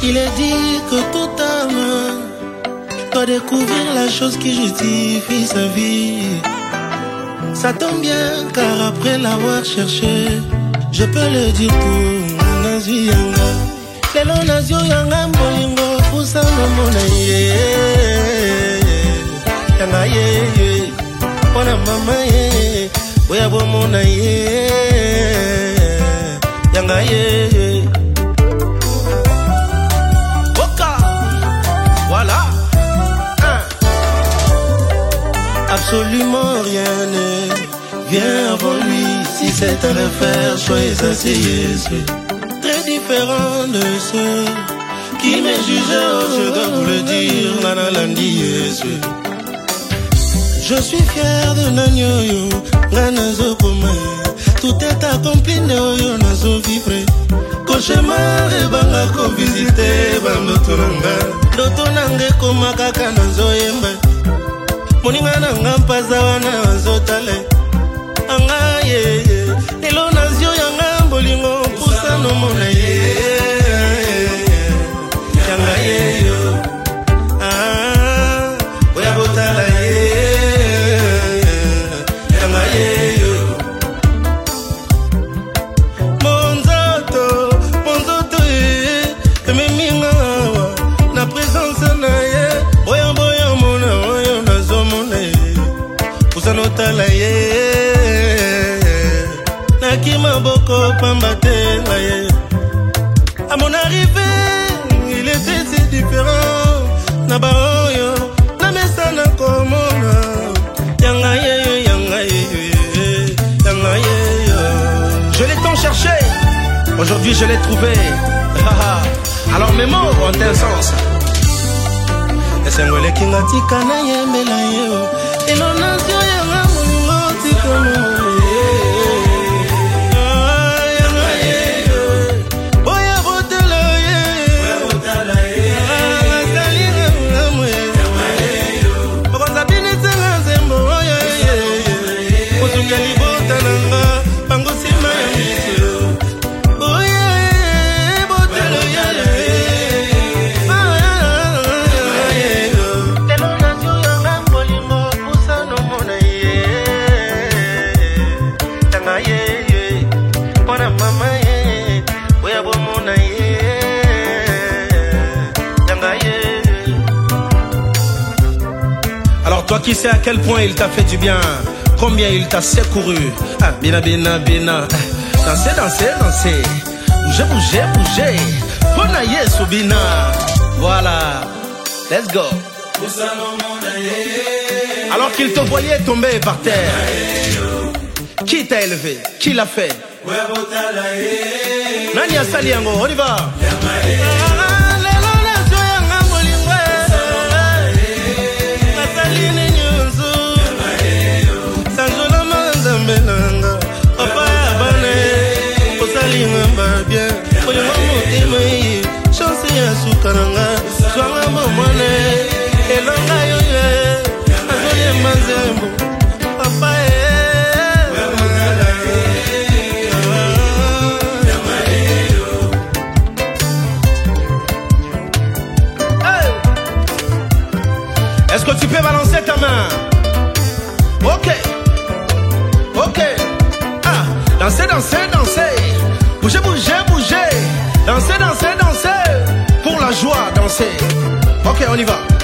Il est dit que toute âme doit découvrir la chose qui justifie sa vie. Ça tombe bien car après l'avoir cherché, je peux le dire tout. Nazi yanga, lelo nazio yanga molingo pusa mamona ye. Yanga ye, ona mama ye, oya bomona ye. Yanga ye. Boka, voilà. Absolument rien ne vient avant lui. Si c'est à refaire, soyez asseyez. Très différent de ceux qui me jugeaient, je dois vous le dire, nana landi yesu. Je suis fier de Nanyoyo, Nanazo Koma. Tout est accompli, Noyo Nazo vivre. Cauchemar et banga ko visiter, bando tonanga. Dotonange koma kaka nazo yemba. Moninga nanga mpaza wana zotale. Anga ye ye, elo nazio yanga bolingo pusa no mona ye. Yanga ye yo, oya botala ye. Yanga ye yo. Monzoto ye, meminga na présence na ye. Oya boya mona, oya nazo mona ye. Pusa no tala ye. Nakima boko pambate na ye. À mon arrivée, il était si différent. Nabaoyo, na mesa na komona. Yanga ye, yanga ye, yanga ye. Je l'ai tant cherché, aujourd'hui je l'ai trouvé. Alors mes mots ont un sens. Esengole kinga tika na yembela yo. Elo nazio yanga mulungo tikono. Alors toi qui sais à quel point il t'a fait du bien, combien il t'a secouru. Ah, bina bina bina. Danser, danser, danser. Bouger, bouger, bouger. Bonaye soubina. Voilà. Let's go. Alors qu'il te voyait tomber par terre, qui t'a élevé? Qui l'a fait? Nania Saliango, on y va. Est-ce que tu peux balancer ta main? Ok. Ok. Ah, danser, danser, danser. Bouger, bouger, bouger. Danser, danser, danser. Pour la joie, danser. Ok, on y va.